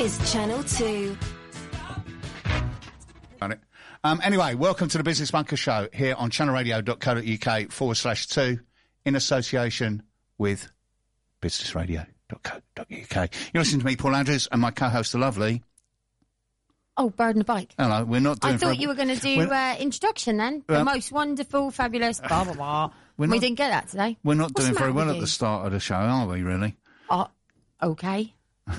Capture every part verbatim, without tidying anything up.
is Channel two. Um, anyway, welcome to the Business Bunker Show here on channelradio.co.uk forward slash two in association with businessradio.co.uk. You're listening to me, Paul Andrews, and my co-host, the lovely... Oh, Bird and the Bike. Hello, we're not doing... I thought for, you were going to do uh, introduction then. Uh, the most wonderful, fabulous, blah, blah, blah. we not, didn't get that today. We're not What's doing very well you? at the start of the show, are we, really? Oh, okay.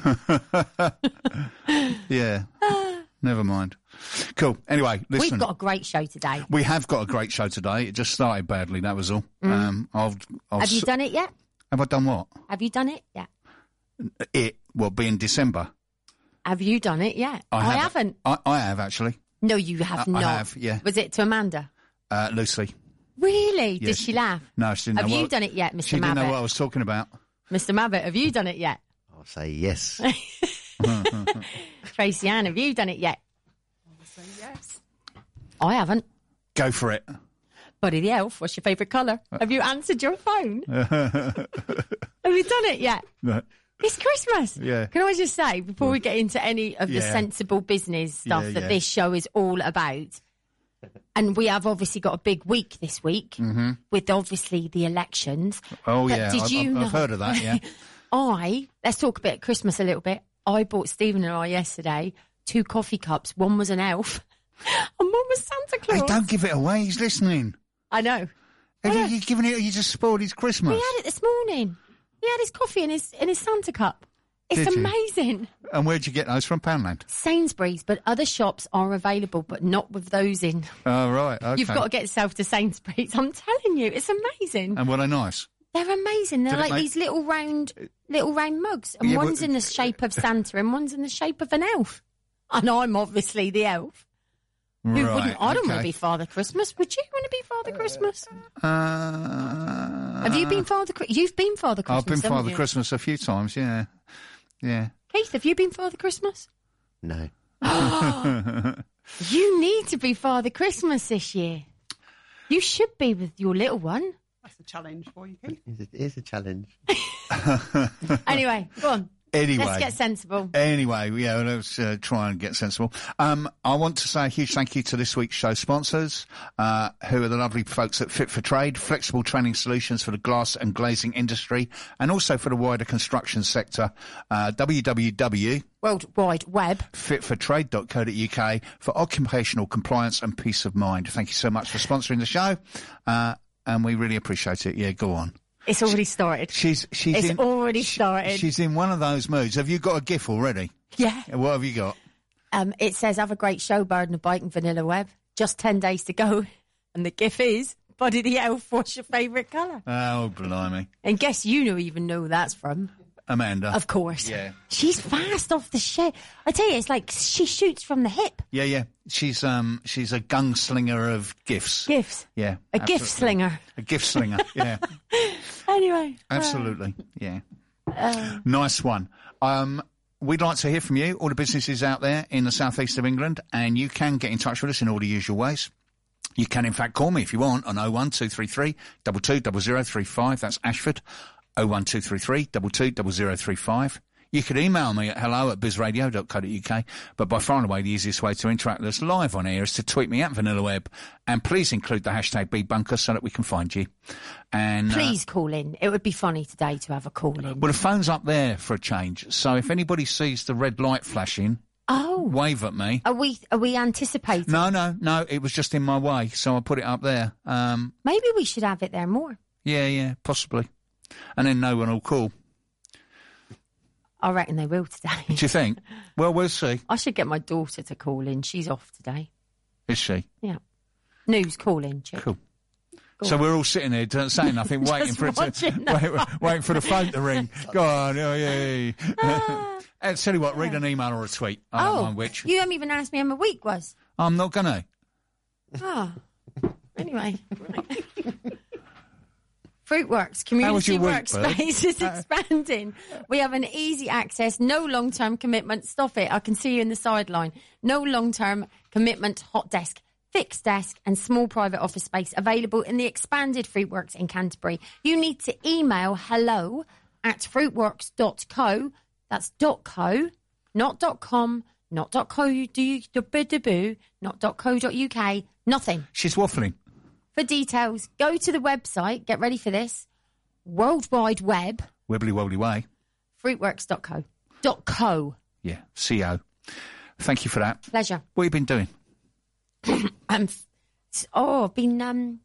Yeah. Never mind. Cool. Anyway, listen. We've got a great show today. We have got a great show today. It just started badly, that was all. Mm. Um, I'll, I'll have you s- done it yet? Have I done what? Have you done it yet? It will be in December. Have you done it yet? I, I haven't. haven't. I, I have, actually. No, you have I, not. I have, yeah. Was it to Amanda? Uh, loosely. Really? Yes. Did she laugh? No, she didn't Have know you what, done it yet, Mister She didn't Mabbott? know what I was talking about. Mister Mabbott, have you done it yet? I'll say yes. Tracy Ann, have you done it yet? I'll say yes. I haven't. Go for it. Buddy the Elf, what's your favourite colour? Have you answered your phone? Have you done it yet? No. It's Christmas. Yeah. Can I just say, before we get into any of the Yeah. sensible business stuff Yeah, that yeah. this show is all about, and we have obviously got a big week this week Mm-hmm. with obviously the elections. Oh, But yeah. did I, you I've, know? I've heard of that, yeah. I, let's talk about Christmas a little bit. I bought Stephen and I yesterday two coffee cups. One was an elf and one was Santa Claus. Hey, don't give it away. He's listening. I know. Have you, know. you giving it? You just spoiled his Christmas. He had it this morning. He had his coffee in his in his Santa cup. It's Did you? amazing. And where'd you get those from? Poundland. Sainsbury's, but other shops are available, but not with those in. Oh, right. Okay. You've got to get yourself to Sainsbury's. I'm telling you, it's amazing. And were they nice? They're amazing. They're Did it like make- these little round, little round mugs, and Yeah, one's but- in the shape of Santa, and one's in the shape of an elf. And I'm obviously the elf. Who Right. wouldn't? I don't want to okay. be Father Christmas. Would you want to be Father Christmas? Uh, Have you been Father? Chri- You've been Father Christmas. I've been haven't Father you? Christmas a few times, yeah. Yeah. Keith, have you been Father Christmas? No. You need to be Father Christmas this year. You should be with your little one. That's a challenge for you, Keith. It is a challenge. Anyway, go on. Anyway. Let's get sensible. Anyway, yeah, let's uh, try and get sensible. Um, I want to say a huge thank you to this week's show sponsors, uh, who are the lovely folks at Fit for Trade, flexible training solutions for the glass and glazing industry, and also for the wider construction sector. Uh, w w w World Wide Web. fit for trade dot co dot u k for occupational compliance and peace of mind. Thank you so much for sponsoring the show, uh, and we really appreciate it. Yeah, go on. It's already started. She's she's It's in, already she- started. She's in one of those moods. Have you got a GIF already? Yeah. What have you got? Um, it says, have a great show, Bird and a Bike and Vanilla Web. Just ten days to go. And the GIF is, Buddy the Elf, what's your favourite colour? Oh, blimey. And guess you know even know who that's from. Amanda. Of course. Yeah. She's fast off the shit. I tell you, it's like she shoots from the hip. Yeah, yeah. She's um she's a gunslinger of gifts. Gifts. Yeah. A gift absolutely. slinger. A gift slinger. Yeah. Anyway. Absolutely. Yeah. Uh, Nice one. Um We'd like to hear from you, all the businesses out there in the southeast of England, and you can get in touch with us in all the usual ways. You can, in fact, call me if you want on oh one two three three, two two zero zero three five. That's Ashford. oh one two three three, two two zero zero three five. You could email me at hello at bizradio dot co dot u k, but by far and away the easiest way to interact with us live on air is to tweet me at VanillaWeb, and please include the hashtag BBunker so that we can find you. And uh, please call in. It would be funny today to have a call in. well, the phone's up there for a change, so if anybody sees the red light flashing, Oh. wave at me. Are we, are we anticipating? No, no, no, it was just in my way, so I put it up there. Um, Maybe we should have it there more. yeah, yeah, possibly. And then no one will call. I reckon they will today. Do you think? Well, we'll see. I should get my daughter to call in. She's off today. Is she? Yeah. News call in, chick. Cool. Go So on. we're all sitting there don't- saying nothing, waiting Just for it to watching that. wait, waiting for the phone to ring. Go on, oh yeah. yeah. And tell you what, read an email or a tweet. I don't Oh, mind which. you haven't even asked me how my week was. I'm not gonna. Ah. Anyway. Right. Fruitworks, How was community your week, Bert? workspace is expanding. We have an easy access, no long-term commitment. Stop it. I can see you in the sideline. No long-term commitment hot desk, fixed desk and small private office space available in the expanded Fruitworks in Canterbury. You need to email hello at fruitworks dot co. That's dot co. not .com, not .co, not .co.uk, nothing. She's waffling. For details, go to the website, get ready for this, World Wide Web, Wibbly wobbly way. fruitworks dot co. Dot co. Yeah, C O. Thank you for that. Pleasure. What have you been doing? Um, oh, I've been um,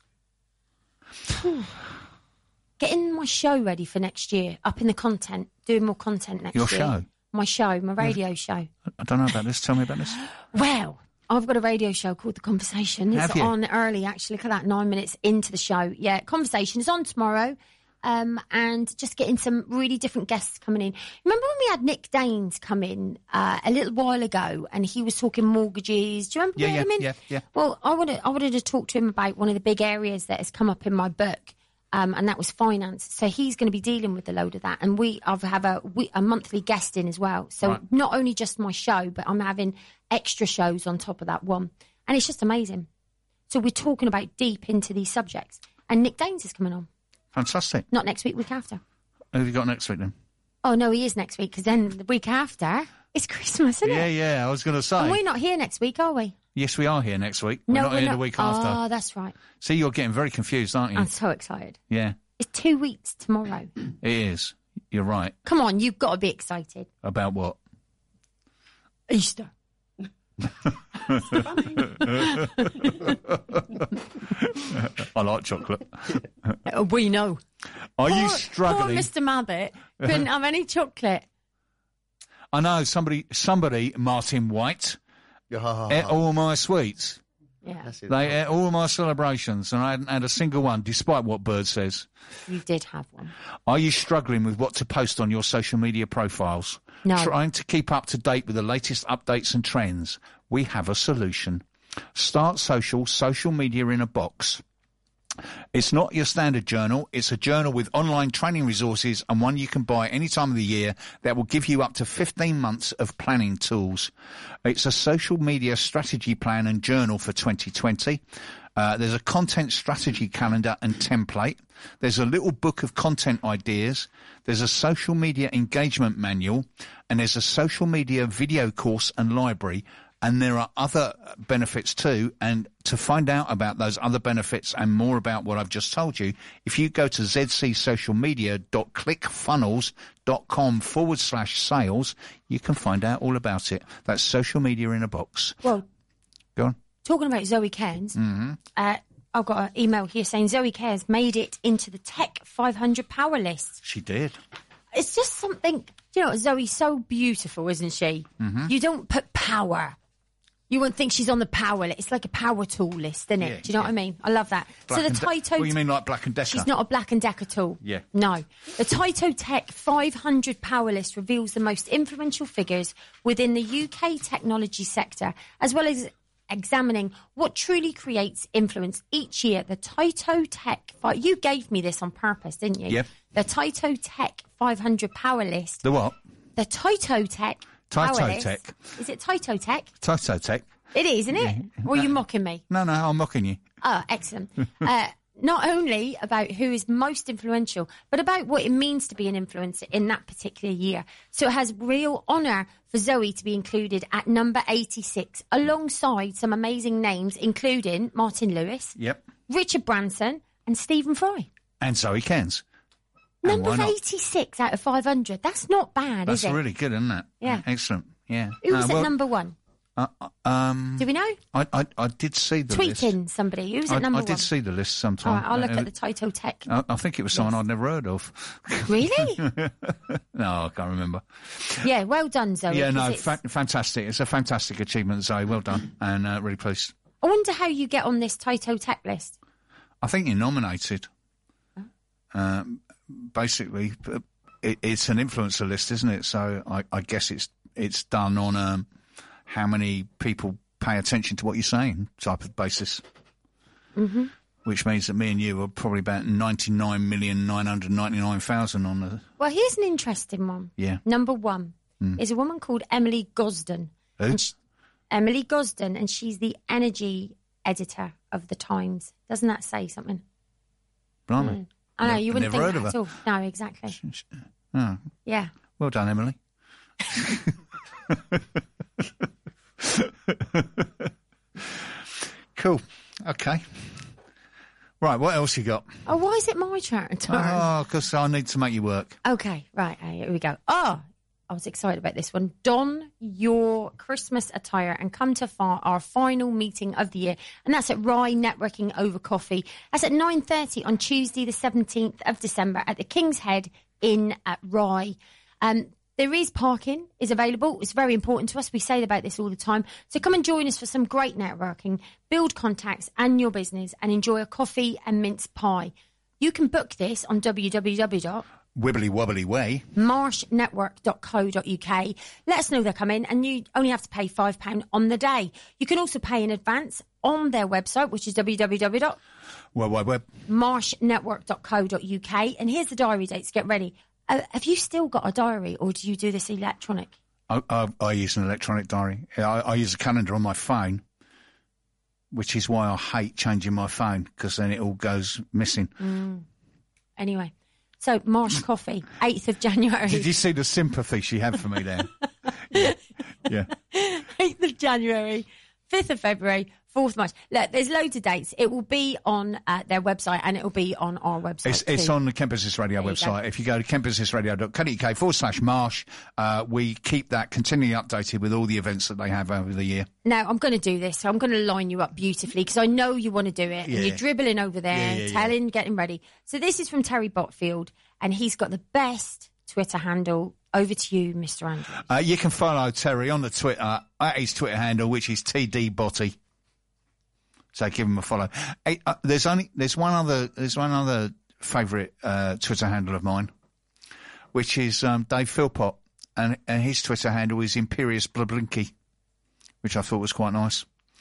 getting my show ready for next year, up in the content, doing more content next Your year. show? My show, my radio show. I don't know about this. Tell me about this. Well, I've got a radio show called The Conversation. It's Have you? on early, actually. Look at that, nine minutes into the show. Yeah, Conversation is on tomorrow. Um, and just getting some really different guests coming in. Remember when we had Nick Danes come in uh, a little while ago, and he was talking mortgages? Do you remember Yeah, we had yeah, him in? yeah, yeah. Well, I wanted, I wanted to talk to him about one of the big areas that has come up in my book, um, and that was finance. So he's going to be dealing with a load of that, and we I've have a we, a monthly guest in as well. So Right. not only just my show, but I'm having extra shows on top of that one, and it's just amazing. So we're talking about deep into these subjects, and Nick Danes is coming on. Fantastic. Not next week, week after. Who have you got next week then? Oh, no, he is next week, because then the week after, it's Christmas, isn't Yeah, it? yeah, I was going to say. And we're not here next week, are we? Yes, we are here next week. We're No, not we're here not. the week Oh, after. that's right. See, you're getting very confused, aren't you? I'm so excited. Yeah, It's two weeks tomorrow. it is. You're right. Come on, you've got to be excited. About what? Easter. I like chocolate. Uh, we know. Are you Poor- struggling? Poor Mister Mabbott couldn't have any chocolate. I know somebody, somebody, Martin White, Oh, ate all my sweets. Yeah, that's it. They ate all my celebrations, and I hadn't had a single one, despite what Bird says. you did have one. Are you struggling with what to post on your social media profiles? No. Trying to keep up to date with the latest updates and trends? We have a solution. Start Social, social media in a box. It's not your standard journal. It's a journal with online training resources and one you can buy any time of the year that will give you up to fifteen months of planning tools. It's a social media strategy plan and journal for twenty twenty. Uh, there's a content strategy calendar and template. There's a little book of content ideas. There's a social media engagement manual, and there's a social media video course and library. And there are other benefits too. And to find out about those other benefits and more about what I've just told you, if you go to zcsocialmedia.clickfunnels.com forward slash sales, you can find out all about it. That's social media in a box. Well, Go on. talking about Zoe Cairns, Mm-hmm. uh, I've got an email here saying Zoe Cairns made it into the Tech five hundred power list. She did. It's just something, you know, Zoe's so beautiful, isn't she? Mm-hmm. You don't put power. You wouldn't think she's on the power list. It's like a power tool list, isn't it? Yeah, Do you know yeah. what I mean? I love that. Black so the and De- Taito... What, you mean like Black and Decker? She's not a Black and Decker tool. Yeah. No. The Taito Tech five hundred power list reveals the most influential figures within the U K technology sector, as well as examining what truly creates influence each year. The Taito Tech... Fi- you gave me this on purpose, didn't you? Yep. The Taito Tech five hundred power list. The what? The Taito Tech Taito power list. Tech. Is it Taito Tech? Taito Tech. It is, isn't it? Or are you mocking me? No, no, I'm mocking you. Oh, excellent. uh, not only about who is most influential, but about what it means to be an influencer in that particular year. So it has real honour for Zoe to be included at number eighty-six, alongside some amazing names, including Martin Lewis, Yep. Richard Branson, and Stephen Fry. And Zoe Cairns. And Number why not? eighty-six out of five hundred. That's not bad, That's is it? really good, isn't it? Yeah. Excellent. Yeah. Who was Uh, at well, number one? uh, um, Do we know? I, I, I did see the Tweet list. in somebody. Who's I, at number I did one? see the list All sometime. right, I'll look Uh, at the Taito Tech. I, I think it was someone I'd never heard of. Really? No, I can't remember. Yeah, well done, Zoe. Yeah, 'cause no, it's- fa- fantastic. It's a fantastic achievement, Zoe. Well done. And uh, really pleased. I wonder how you get on this Taito Tech list. I think you're nominated. Um, basically, it, it's an influencer list, isn't it? So I, I guess it's it's done on um, how many people pay attention to what you're saying type of basis. Mm-hmm. Which means that me and you are probably about ninety-nine million nine hundred ninety-nine thousand on the... Well, here's an interesting one. Yeah. Number one is a woman called Emily Gosden. Who? Emily Gosden, and she's the energy editor of The Times. Doesn't that say something? Blimey. I know, Ne- you wouldn't never think heard that of at all. No, exactly. Oh, Yeah. well done, Emily. Cool. Okay. Right, what else you got? Oh, why is it my turn? turn? Oh, because I need to make you work. Okay, right, uh, here we go. Oh, I was excited about this one. Don your Christmas attire and come to fi- our final meeting of the year. And that's at Rye Networking Over Coffee. That's at nine thirty on Tuesday, the seventeenth of December at the King's Head Inn at Rye. Um, there is parking is available. It's very important to us. We say about this all the time. So come and join us for some great networking, build contacts and your business, and enjoy a coffee and mince pie. You can book this on w w w dot Wibbly wobbly way. marsh network dot co dot u k. Let us know they're coming, and you only have to pay five pounds on the day. You can also pay in advance on their website, which is w w w dot World Wide Web. marsh network dot co dot u k. And here's the diary dates. Get ready. Uh, have you still got a diary, or do you do this electronic? I, I, I use an electronic diary. I, I use a calendar on my phone, which is why I hate changing my phone, because then it all goes missing. Mm. Anyway. So, Marsh Coffee, eighth of January. Did you see the sympathy she had for me there? yeah. yeah. eighth of January, fifth of February, fourth of March. Look, there's loads of dates. It will be on uh, their website, and it will be on our website. It's, it's too. on the Kent Business Radio There you website. go. If you go to kent business radio dot co dot u k forward slash marsh, uh, we keep that continually updated with all the events that they have over the year. Now, I'm going to do this. So I'm going to line you up beautifully because I know you want to do it. Yeah. And you're dribbling over there, Yeah, yeah, yeah. telling, getting ready. So this is from Terry Botfield, and he's got the best Twitter handle. Over to you, Mister Andrews. Uh, you can follow Terry on the Twitter at his Twitter handle, which is T D Botty. So give him a follow. Hey, uh, there's only there's one other there's one other favourite uh, Twitter handle of mine, which is um, Dave Philpott, and, and his Twitter handle is Imperious Blablinky, which I thought was quite nice.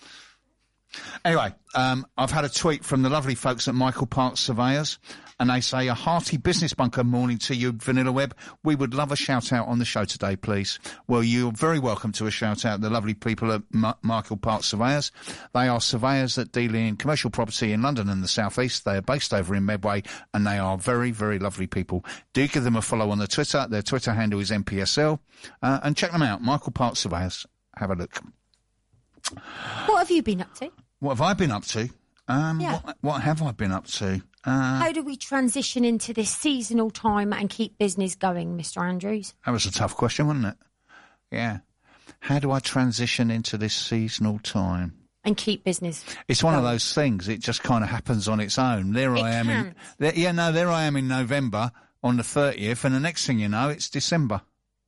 Anyway, um, I've had a tweet from the lovely folks at Michael Parks Surveyors, and they say, a hearty business bunker morning to you, Vanilla Web. We would love a shout out on the show today, please. Well, you're very welcome to a shout out, the lovely people at Ma- Michael Parks Surveyors. They are surveyors that deal in commercial property in London and the South East. They are based over in Medway, and they are very, very lovely people. Do give them a follow on the Twitter. Their Twitter handle is M P S L, uh, and check them out. Michael Parks Surveyors. Have a look. What have you been up to? What have I been up to? Um, Yeah. what, what have I been up to? Uh, How do we transition into this seasonal time and keep business going, Mister Andrews? that was a tough question, wasn't it? Yeah. How do I transition into this seasonal time? And keep business. It's one of going. those things. It just kind of happens on its own. There It I am in. can't. There, yeah, no, there I am in November on the thirtieth, and the next thing you know, it's December.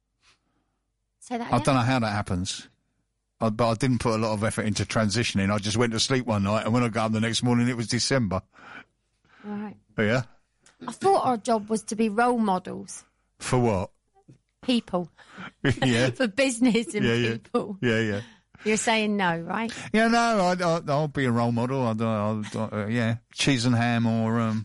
Say that I again? don't know how that happens. I, but I didn't put a lot of effort into transitioning. I just went to sleep one night, and when I got up the next morning, it was December. All right. Yeah. I thought our job was to be role models, For what? people, yeah. for business and Yeah, yeah. people. Yeah, yeah. You're saying no, right? Yeah, no, I, I, I'll be a role model. I'll, I'll, I'll, uh, yeah, cheese and ham or um.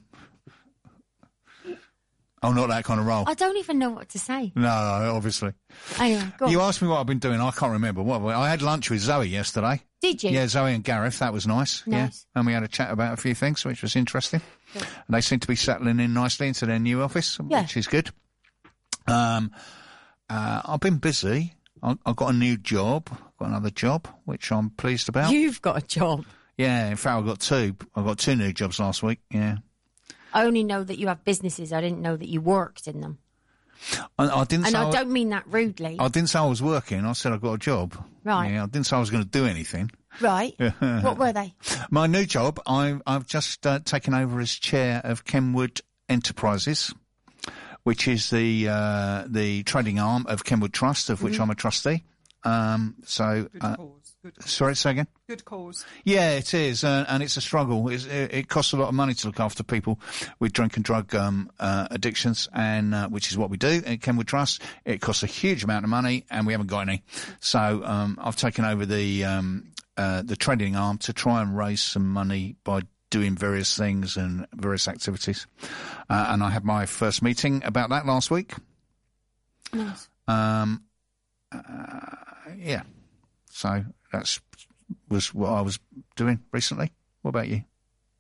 Oh, not that kind of role. I don't even know what to say. No, no, obviously. Anyway, go on. You asked me what I've been doing. I can't remember. What I had lunch with Zoe yesterday. Did you? Yeah, Zoe and Gareth. That was nice. Nice. Yeah, and we had a chat about a few things, which was interesting. Good. And they seem to be settling in nicely into their new office, Yeah. which is good. Um, uh, I've been busy. I, I've got a new job. Got another job, which I'm pleased about. You've got a job. Yeah, in fact, I got two. I got two new jobs last week. Yeah. I only know that you have businesses. I didn't know that you worked in them. I, I didn't. And say I I, don't mean that rudely. I didn't say I was working. I said I got a job. Right. Yeah. I didn't say I was going to do anything. Right. What were they? My new job, I, I've just uh, taken over as chair of Kenwood Enterprises, which is the uh, the trading arm of Kenwood Trust, of which I'm a trustee. Um, so, Good uh, cause. Good, sorry, say again. good cause. Yeah, it is, uh, and it's a struggle. It's, it, it costs a lot of money to look after people with drink and drug um, uh, addictions, and uh, which is what we do at Kenwood Trust. It costs a huge amount of money, and we haven't got any. So um, I've taken over the um, uh, the trading arm to try and raise some money by doing various things and various activities. Uh, and I had my first meeting about that last week. Nice. Um, uh, yeah, so that's was what I was doing recently. What about you?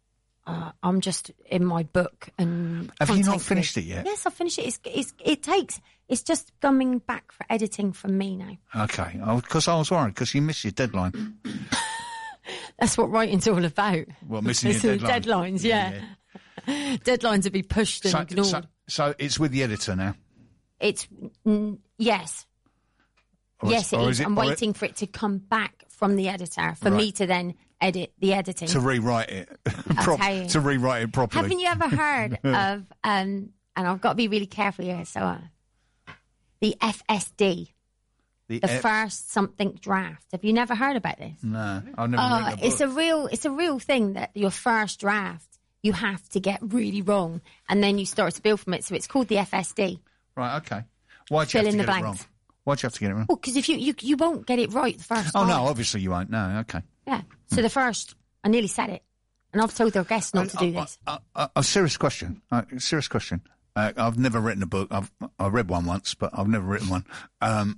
uh, I'm just in my book and. Have you not content finished creation. it yet? Yes, I've finished it. It's, it's it takes. It's just coming back for editing from me now. Okay, because I was worried because you missed your deadline. That's what writing's all about. Well, missing your It's the deadline. Deadlines, yeah. yeah. Deadlines will be pushed and So, ignored. so, so it's with the editor now. It's mm, yes, Or yes. is- or It is is. it- I'm or it- waiting for it to come back from the editor for Right. me to then edit the editing. to rewrite it, Prop- tell you. to rewrite it properly. Haven't you ever heard of? Um, and I've got to be really careful here. So, uh, the F S D, the F- first something draft. Have you never heard about this? No, I've never Oh, read the it's book. a real, it's a real thing that your first draft you have to get really wrong, and then you start to build from it. So it's called the F S D. Right, okay. Why'd you Fill have to in get the it wrong? blanks. Why'd you have to get it wrong? Well, because if you, you you won't get it right the first Oh, time. no, obviously you won't. No, okay. Yeah. So the first, I nearly said it, and I've told their guests not to do Uh, this. uh, uh, A serious question. Uh, serious question. Uh, I've never written a book. I've I read one once, but I've never written one. Um,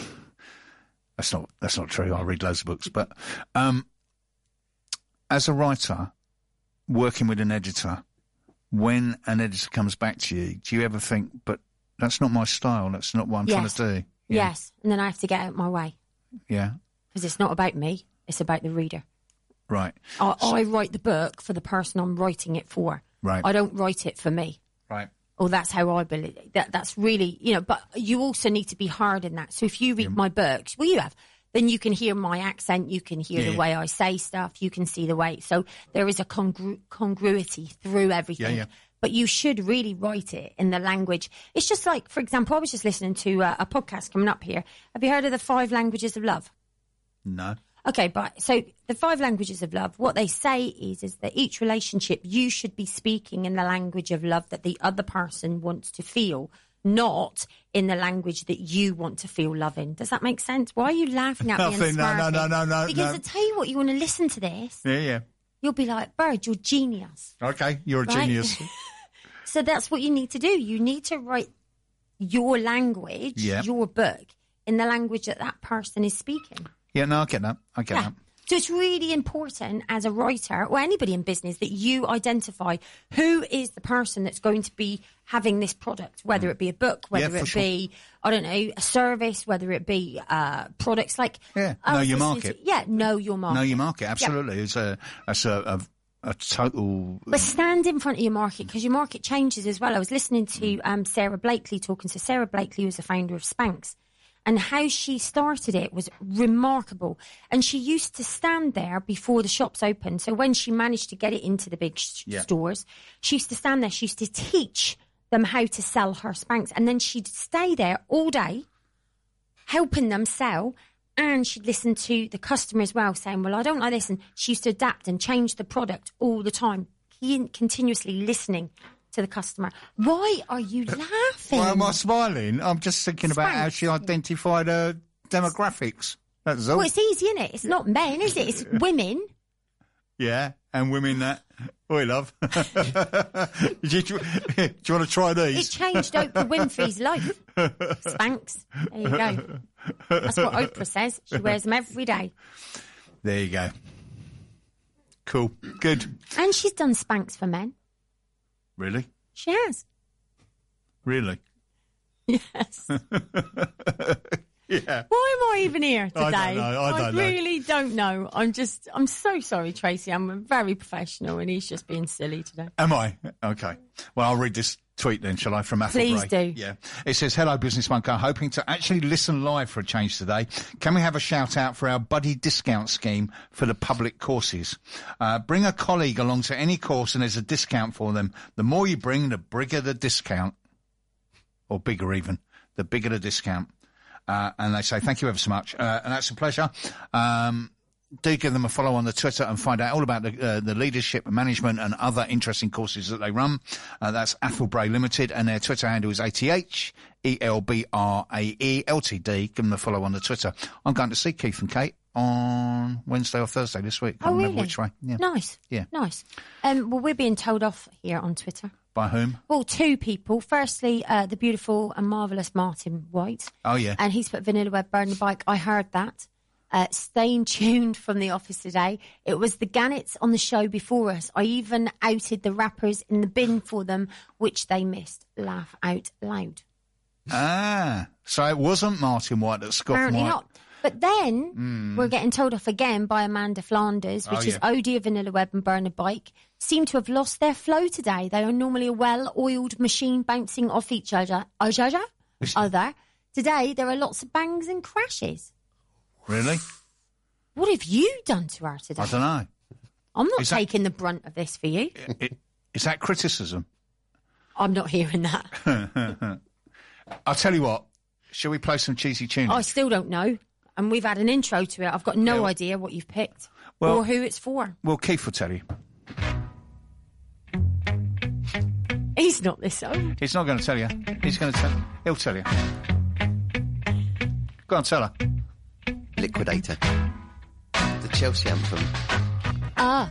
that's not that's not true. I read loads of books, but um, as a writer, working with an editor, when an editor comes back to you, do you ever think, "But that's not my style. That's not what I'm Yes. trying to do"? Yeah. Yes, and then I have to get out my way Yeah. because it's not about me; it's about the reader. Right. I, I write the book for the person I'm writing it for. Right. I don't write it for me. Right. Or that's how I believe. That that's really, you know. But you also need to be hard in that. So if you read my books, well, you have, then you can hear my accent. You can hear Yeah. the way I say stuff. You can see the way. So there is a congru- congruity through everything. Yeah, yeah. But you should really write it in the language. It's just like, for example, I was just listening to uh, a podcast coming up here. Have you heard of the Five Languages of Love? No. Okay, but so the five languages of love, what they say is, is that each relationship, you should be speaking in the language of love that the other person wants to feel, not in the language that you want to feel love in. Does that make sense? Why are you laughing at me and Nothing, no, no, smirking? no, no, no, Because no. I tell you what, you want to listen to this, Yeah, yeah. you'll be like, Bird, you're genius. Okay, you're a Right? genius. So that's what you need to do. You need to write your language, Yeah. your book, in the language that that person is speaking. Yeah, no, I get that. I get Yeah. that. So it's really important as a writer or anybody in business that you identify who is the person that's going to be having this product, whether it be a book, whether for it sure. be, I don't know, a service, whether it be uh, products like... Yeah, I know was your listening market. to- yeah, know your market. No, your market, absolutely. It's a, it's a, a, a total. But stand in front of your market because your market changes as well. I was listening to um, Sarah Blakely talking. So Sarah Blakely was the founder of Spanx. And how she started it was remarkable. And she used to stand there before the shops opened. So when she managed to get it into the big sh- Yeah. stores, she used to stand there. She used to teach them how to sell her Spanx. And then she'd stay there all day helping them sell. And she'd listen to the customer as well, saying, well, I don't like this. And she used to adapt and change the product all the time, Con- continuously listening to the customer. Why are you laughing? Why am I smiling? I'm just thinking about how Spanx. she identified her demographics. That's all. Well, it's easy, isn't it? It's not men, is it? It's women. Yeah, and women that. Oi, love. do, you, do you want to try It these? changed Oprah Winfrey's life. Spanx. There you go. That's what Oprah says. She wears them every day. There you go. Cool. Good. And she's done Spanx for men. Really? She has. Really? Yes. Yeah. Why am I even here today? I don't know, I don't know. really don't know. I'm just, I'm so sorry, Tracy. I'm very professional and he's just being silly today. Am I? Okay. Well, I'll read this tweet then, shall I, from Athel Please Bray? do. Yeah. It says, hello, Business Bunker. Hoping to actually listen live for a change today. Can we have a shout out for our buddy discount scheme for the public courses? Uh, bring a colleague along to any course and there's a discount for them. The more you bring, the bigger the discount. Or bigger even. The bigger the discount. Uh, and they say, thank you ever so much. Uh, and that's a pleasure. Um, do give them a follow on the Twitter and find out all about the, uh, the leadership, management and other interesting courses that they run. Uh, that's Athel Bray Limited and their Twitter handle is A T H E L B R A E L T D. Give them a follow on the Twitter. I'm going to see Keith and Kate on Wednesday or Thursday this week. I Oh, can't really? remember which way. Yeah. Nice. Yeah. Nice. Um, well, we're being told off here on Twitter. By whom? Well, two people. Firstly, uh, the beautiful and marvellous Martin White. Oh, yeah. And he's put Vanilla Web Burn the Bike. I heard that. uh, staying tuned from the office today. It was the Gannets on the show before us. I even outed the rappers in the bin for them, which they missed. Laugh out loud. Ah, so it wasn't Martin White that scoffed. Apparently White. not. But then mm. we're getting told off again by Amanda Flanders, which oh, is yeah. O D of Vanilla Web and Bernard Bike, seem to have lost their flow today. They are normally a well-oiled machine bouncing off each other. Other. other. Today, there are lots of bangs and crashes. Really? What have you done to her today? I don't know. I'm not is taking that, the brunt of this for you. It, is that criticism? I'm not hearing that. I'll tell you what. Shall we play some cheesy tunes? I still don't know. And we've had an intro to it. I've got no yeah, well, idea what you've picked well, or who it's for. Well, Keith will tell you. He's not this old. He's not going to tell you. He's going to tell. He'll tell you. Go on, tell her. Liquidator. The Chelsea anthem. Ah.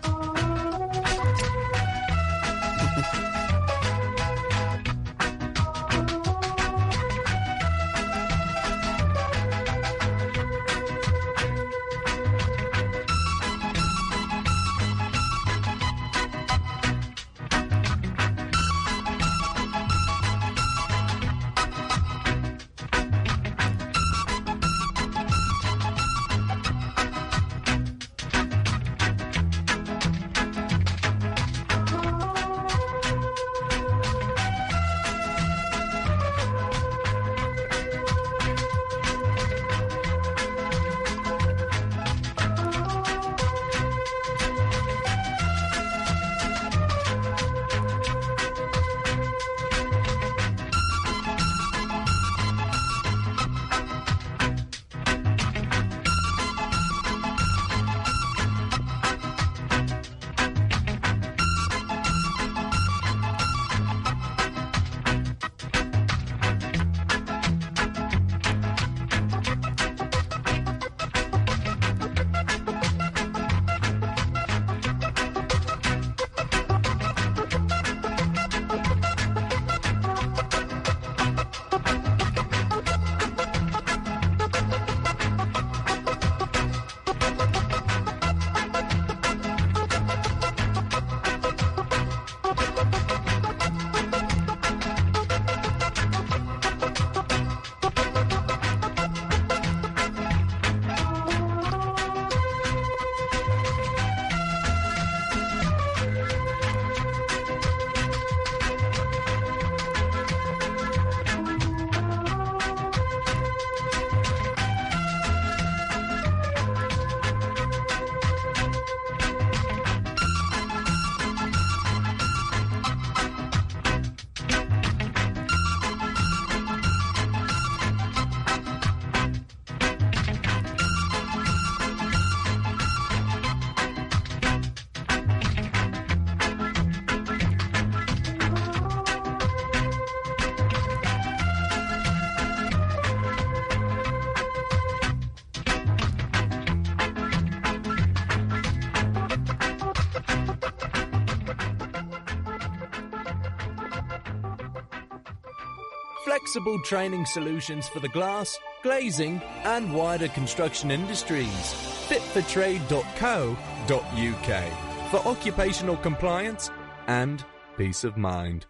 Flexible training solutions for the glass, glazing and wider construction industries. fit for trade dot co dot U K for occupational compliance and peace of mind.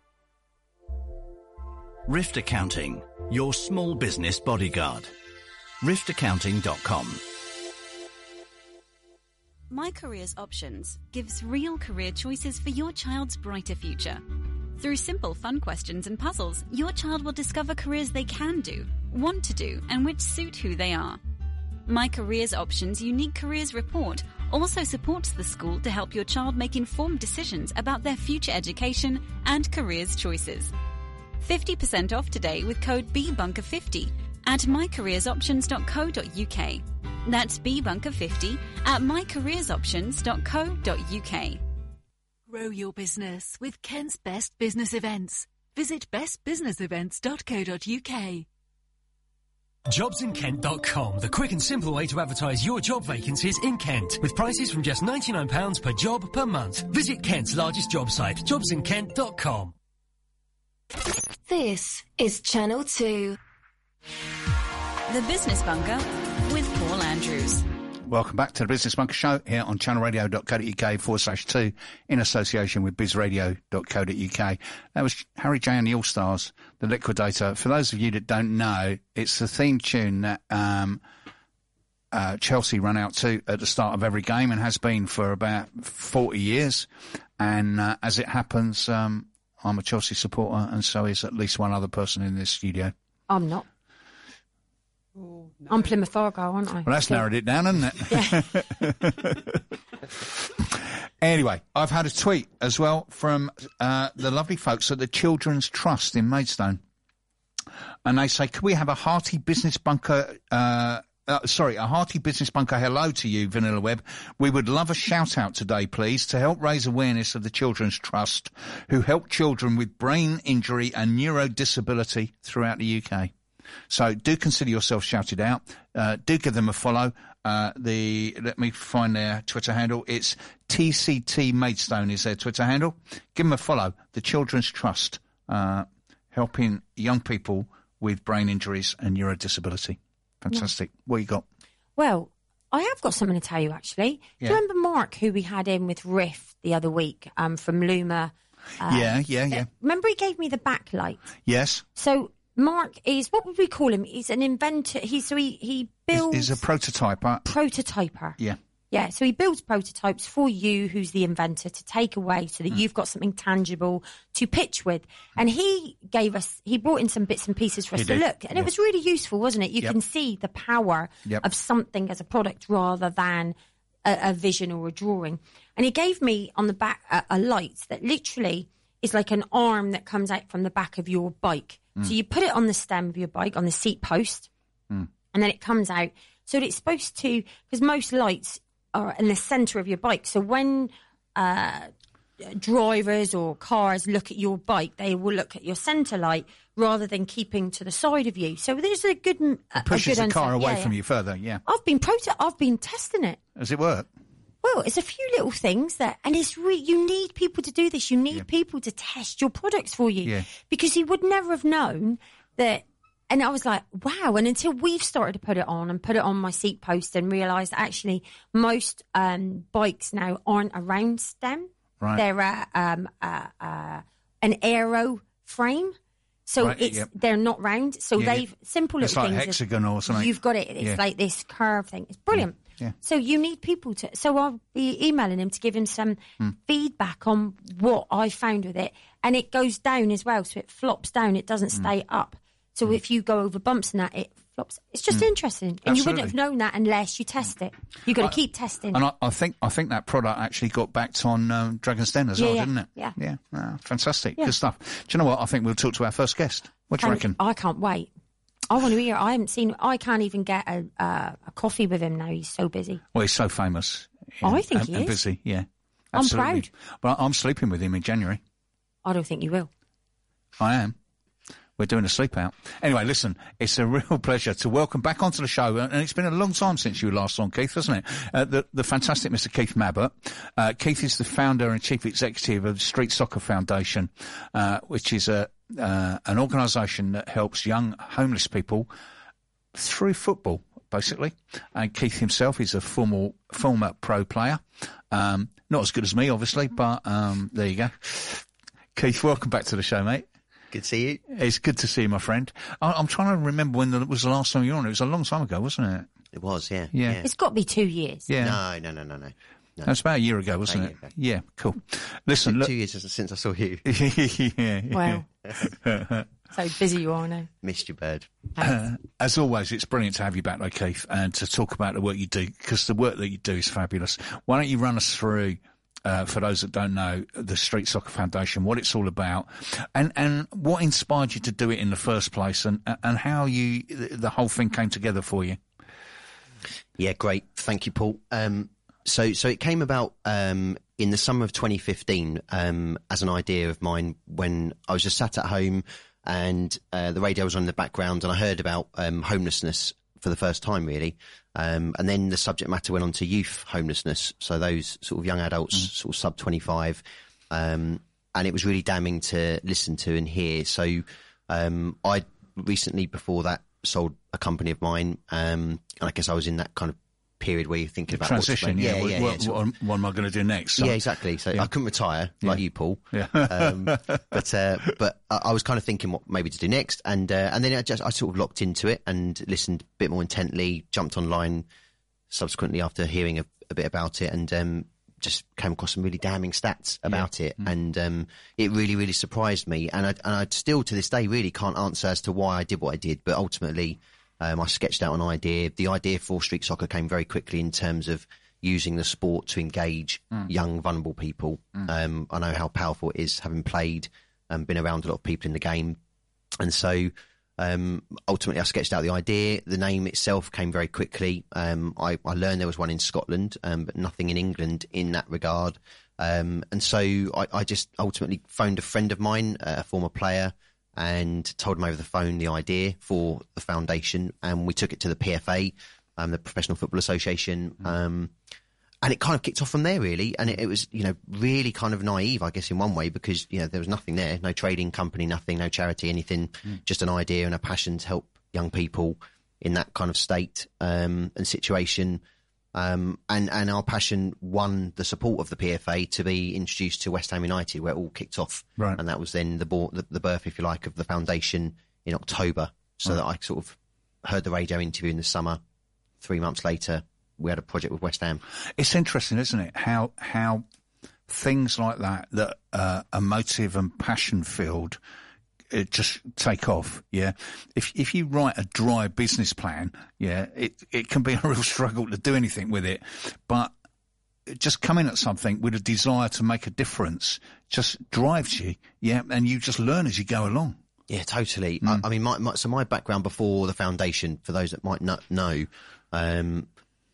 Rift Accounting, your small business bodyguard. rift accounting dot com. My Careers Options gives real career choices for your child's brighter future. Through simple, fun questions and puzzles, your child will discover careers they can do, want to do, and which suit who they are. My Careers Options Unique Careers Report also supports the school to help your child make informed decisions about their future education and careers choices. fifty percent off today with code B bunker fifty at my careers options dot co dot U K. That's B bunker fifty at my careers options dot co dot U K. Grow your business with Kent's Best Business Events. Visit best business events dot co dot U K. jobs in kent dot com, the quick and simple way to advertise your job vacancies in Kent, with prices from just ninety-nine pounds per job per month. Visit Kent's largest job site, jobs in kent dot com. This is Channel two. The Business Bunker with Paul Andrews. Welcome back to the Business Bunker Show here on channelradio.co.uk forward slash two in association with bizradio.co.uk. That was Harry J and the All-Stars, The Liquidator. For those of you that don't know, it's the theme tune that um, uh, Chelsea run out to at the start of every game and has been for about forty years. And uh, as it happens, um, I'm a Chelsea supporter, and so is at least one other person in this studio. I'm not. Oh, no. I'm Plymouth Argyle, aren't I? Well, that's Yeah. narrowed it down, hasn't it? Yeah. Anyway, I've had a tweet as well from uh, the lovely folks at the Children's Trust in Maidstone. And they say, could we have a hearty business bunker, uh, uh, sorry, a hearty business bunker hello to you, Vanilla Web. We would love a shout out today, please, to help raise awareness of the Children's Trust, who help children with brain injury and neurodisability throughout the U K. So do consider yourself shouted out. Uh, do give them a follow. Uh, the, let me find their Twitter handle. It's T C T Maidstone is their Twitter handle. Give them a follow. The Children's Trust, uh, helping young people with brain injuries and neurodisability. Fantastic. Yeah. What you got? Well, I have got something to tell you, actually. Yeah. Do you remember Mark, who we had in with Riff the other week, um, from Luma? Uh, yeah, yeah, yeah. Remember he gave me the backlight? Yes. So Mark is, what would we call him? He's an inventor. He's, so he, he builds... He's a prototyper. Prototyper. Yeah. Yeah, so he builds prototypes for you, who's the inventor, to take away so that mm. you've got something tangible to pitch with. And he gave us, he brought in some bits and pieces for us he to did. look. And yeah. it was really useful, wasn't it? You yep. can see the power yep. of something as a product rather than a, a vision or a drawing. And he gave me on the back a, a light that literally is like an arm that comes out from the back of your bike. Mm. So you put it on the stem of your bike, on the seat post, mm. and then it comes out. So it's supposed to, because most lights are in the centre of your bike. So when uh, drivers or cars look at your bike, they will look at your centre light rather than keeping to the side of you. So there's a good, a, it pushes a good the car answer. away yeah, from yeah. you further. Yeah, I've been proto- I've been testing it. Does it work? Well, it's a few little things that, and it's re- you need people to do this. You need yeah. people to test your products for you, yeah. because you would never have known that. And I was like, wow. And until we've started to put it on and put it on my seat post and realised that actually most um, bikes now aren't a round stem. Right. They're a, um, a, a, an aero frame. So right, it's yep. they're not round. So yeah, they've simple little it's like things. hexagon or something. You've got it. It's yeah. like this curve thing. It's brilliant. Yeah. So you need people to. So I'll be emailing him to give him some mm. feedback on what I found with it, and it goes down as well. So it flops down. It doesn't stay mm. up. So mm. if you go over bumps and that, it flops. It's just mm. interesting, and Absolutely. you wouldn't have known that unless you test it. You've got to keep testing. And I, I think I think that product actually got backed on um, Dragon's Den as yeah, well, yeah. didn't it? Yeah, yeah, oh, fantastic, yeah. good stuff. Do you know what? I think we'll talk to our first guest. What do you reckon? I can't wait. I want to hear. I haven't seen. I can't even get a uh, a coffee with him now. He's so busy. Well, he's so famous. Yeah, I think and, he and is. busy. Yeah, I'm absolutely. proud. But I'm sleeping with him in January. I don't think you will. I am. We're doing a sleep out. Anyway, listen, it's a real pleasure to welcome back onto the show, and it's been a long time since you were last on, Keith, hasn't it? Uh, the, the fantastic Mister Keith Mabbott. Uh, Keith is the founder and chief executive of Street Soccer Foundation, uh, which is a uh, an organisation that helps young homeless people through football, basically. And Keith himself is a former former pro player, um, not as good as me, obviously, but um, there you go. Keith, welcome back to the show, mate. Good to see you. It's good to see you, my friend. I, I'm trying to remember when the, was the last time you were on. It was a long time ago, wasn't it? It was, yeah. Yeah. yeah. It's got to be two years. Yeah. No, no, no, no, no. no. That's about a year ago, wasn't it? Ago. Yeah, cool. Listen, two, look. two years since I saw you. yeah. Wow. So busy you are now. Missed you, bird. Uh, as always, it's brilliant to have you back, though, Keith, and to talk about the work you do, because the work that you do is fabulous. Why don't you run us through, uh, for those that don't know, the Street Soccer Foundation, what it's all about, and, and what inspired you to do it in the first place, and, and how you the whole thing came together for you? Yeah, great. Thank you, Paul. Um, so, so it came about um, in the summer of twenty fifteen um, as an idea of mine when I was just sat at home and uh, the radio was on in the background and I heard about um, homelessness for the first time, really. Um, and then the subject matter went on to youth homelessness, so those sort of young adults, mm. sort of sub twenty-five. Um, and it was really damning to listen to and hear. So um, I recently, before that, sold a company of mine, um, and I guess I was in that kind of period where you're thinking about transition. What's, Yeah, yeah, what, yeah, what, yeah, sort what, of- what am I going to do next? So, yeah, exactly. So yeah. I couldn't retire like Yeah. you, Paul. Yeah. um, but uh, but I, I was kind of thinking what maybe to do next, and uh, and then I just I sort of locked into it and listened a bit more intently. Jumped online subsequently after hearing a, a bit about it, and um, just came across some really damning stats about Yeah. it, and um, it really really surprised me. And I and I still to this day really can't answer as to why I did what I did, but ultimately. Um, I sketched out an idea. The idea for street soccer came very quickly in terms of using the sport to engage Mm. young, vulnerable people. Um, I know how powerful it is, having played and been around a lot of people in the game. And so um, ultimately I sketched out the idea. The name itself came very quickly. Um, I, I learned there was one in Scotland, um, but nothing in England in that regard. Um, and so I, I just ultimately phoned a friend of mine, uh, a former player, and told him over the phone the idea for the foundation, and we took it to the P F A, um, the Professional Football Association, um, and it kind of kicked off from there, really. And it, it was, you know, really kind of naive, I guess, in one way, because you know there was nothing there, no trading company, nothing, no charity, anything, just an idea and a passion to help young people in that kind of state um, and situation. Um, and, and our passion won the support of the P F A to be introduced to West Ham United, where it all kicked off. Right. And that was then the, bo- the, the birth, if you like, of the foundation in October. So Right. that I sort of heard the radio interview in the summer. Three months later, we had a project with West Ham. It's interesting, isn't it? How how things like that that uh, are motive and passion filled. It just take off, yeah. If if you write a dry business plan, yeah, it it can be a real struggle to do anything with it. But just coming at something with a desire to make a difference just drives you, yeah, and you just learn as you go along. Yeah, totally. I, I mean, my, my, so my background before the foundation, for those that might not know, um,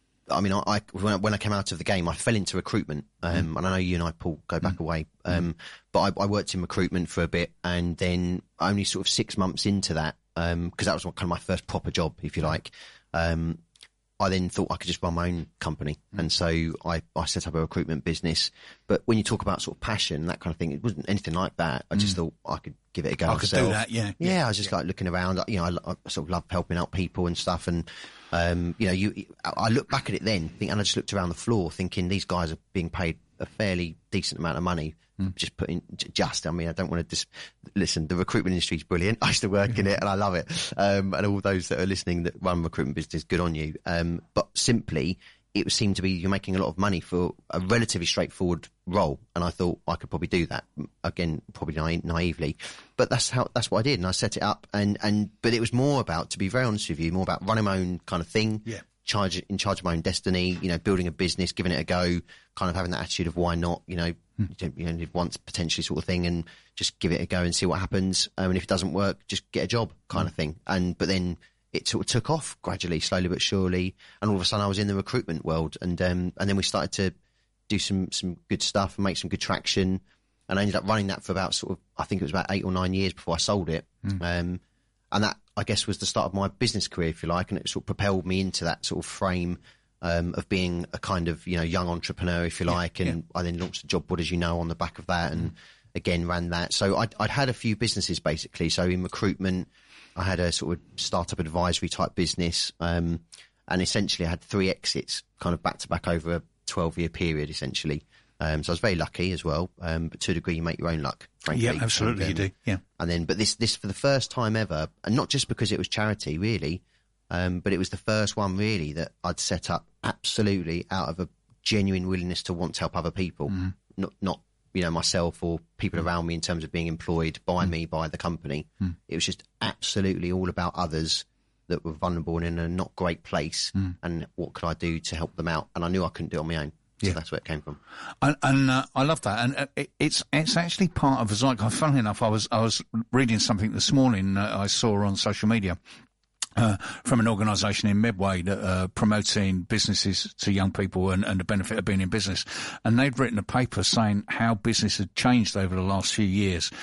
I mean, I, I when, I when I came out of the game, I fell into recruitment, um, and I know you and I, Paul, go back away, um, but I, I worked in recruitment for a bit, and then only sort of six months into that, because um, that was kind of my first proper job, if you like. Um, I then thought I could just run my own company, and so I, I set up a recruitment business. But when you talk about sort of passion, that kind of thing, it wasn't anything like that. I just thought I could give it a go. I could do myself. that, yeah. Yeah, I was just like looking around. You know, I, I sort of love helping out people and stuff. And um, you know, you I look back at it then, think, and I just looked around the floor, thinking these guys are being paid a fairly decent amount of money. Just putting just, I mean, I don't want to just listen. The recruitment industry is brilliant. I used to work in it, and I love it. Um, and all those that are listening that run recruitment business, good on you. Um, but simply, it seemed to be you're making a lot of money for a relatively straightforward role, and I thought I could probably do that. Again, probably na- naively, but that's how that's what I did, and I set it up. And and but it was more about, to be very honest with you, more about running my own kind of thing. Yeah. Charge in charge of my own destiny, you know, building a business, giving it a go, kind of having that attitude of why not, you know, you don't- you know, once potentially sort of thing, and just give it a go and see what happens. Um, and if it doesn't work, just get a job, kind of thing. And but then it sort of took off gradually, slowly but surely, and all of a sudden I was in the recruitment world, and um, and then we started to do some some good stuff and make some good traction, and I ended up running that for about sort of I think it was about eight or nine years before I sold it. Um, and that, I guess, was the start of my business career, if you like, and it sort of propelled me into that sort of frame um, of being a kind of, you know, young entrepreneur, if you like. And I then launched a job board, as you know, on the back of that, and again ran that. So I'd, I'd had a few businesses, basically. So in recruitment, I had a sort of startup advisory type business, um, and essentially I had three exits kind of back to back over a twelve-year period, essentially. Um, so I was very lucky as well, um, but to a degree you make your own luck, frankly. Yeah, absolutely, and, um, you do, yeah. And then, but this, this for the first time ever, and not just because it was charity, really, um, but it was the first one, really, that I'd set up absolutely out of a genuine willingness to want to help other people, Mm-hmm. not, not, you know, myself or people around me in terms of being employed by Mm. me, by the company. Mm. It was just absolutely all about others that were vulnerable and in a not great place, Mm. and what could I do to help them out? And I knew I couldn't do it on my own. So Yeah. that's where it came from. And, and uh, I love that, and uh, it, it's it's actually part of a zeitgeist. Funnily enough, I was I was reading something this morning uh, I saw on social media uh, from an organisation in Medway that uh, promoting businesses to young people and, and the benefit of being in business, and they'd written a paper saying how business had changed over the last few years.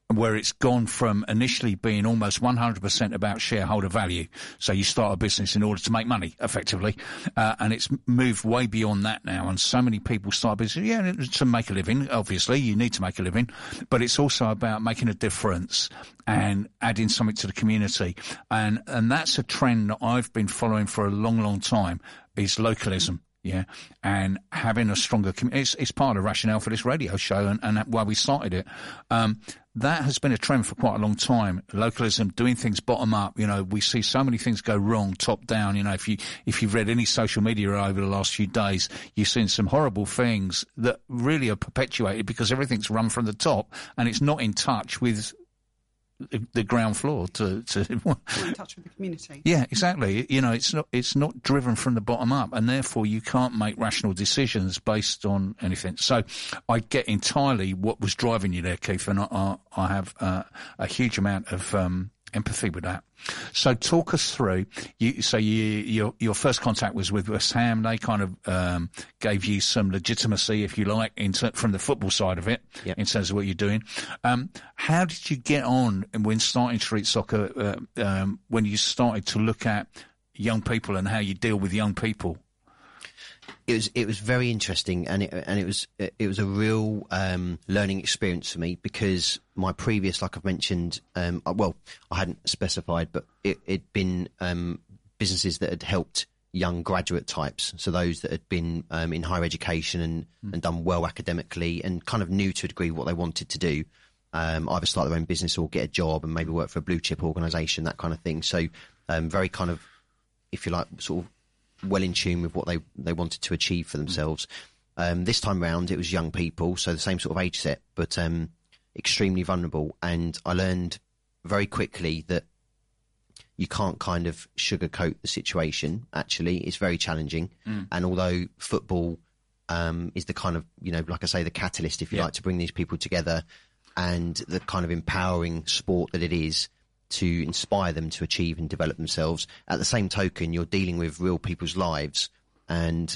where it's gone from initially being almost one hundred percent about shareholder value. So you start a business in order to make money, effectively. Uh, and it's moved way beyond that now. And so many people start a business, yeah, to make a living, obviously. You need to make a living. But it's also about making a difference and adding something to the community. And, and that's a trend that I've been following for a long, long time, is localism. Yeah, and having a stronger community, it's, it's part of the rationale for this radio show and, and why we started it. Um, that has been a trend for quite a long time. Localism, doing things bottom up. You know, we see so many things go wrong top down. You know, if you, if you've read any social media over the last few days, you've seen some horrible things that really are perpetuated because everything's run from the top and it's not in touch with the, the ground floor to, to Not in touch with the community. Yeah, exactly. You know, it's not it's not driven from the bottom up, and therefore you can't make rational decisions based on anything. So I get entirely what was driving you there, Keith, and I, I, I have uh, a huge amount of um, empathy with that. So talk us through. You, so you, your your first contact was with West Ham. They kind of um, gave you some legitimacy, if you like, in ter- from the football side of it, yep. in terms of what you're doing. Um, how did you get on when starting street soccer? Uh, um, when you started to look at young people and how you deal with young people? It was it was very interesting, and it and it was it was a real um, learning experience for me, because my previous, like I've mentioned, um, well, I hadn't specified, but it, it'd been um, businesses that had helped young graduate types, so those that had been um, in higher education and, mm. and done well academically and kind of knew to a degree what they wanted to do, um, either start their own business or get a job and maybe work for a blue chip organisation, that kind of thing. So um, very kind of, if you like, sort of well in tune with what they, they wanted to achieve for themselves. Um, this time round, it was young people, so the same sort of age set, but um, extremely vulnerable. And I learned very quickly that you can't kind of sugarcoat the situation. Actually, it's very challenging. Mm. And although football um, is the kind of, you know, like I say, the catalyst, if you yeah. like, to bring these people together, and the kind of empowering sport that it is, to inspire them to achieve and develop themselves. At the same token, you're dealing with real people's lives, and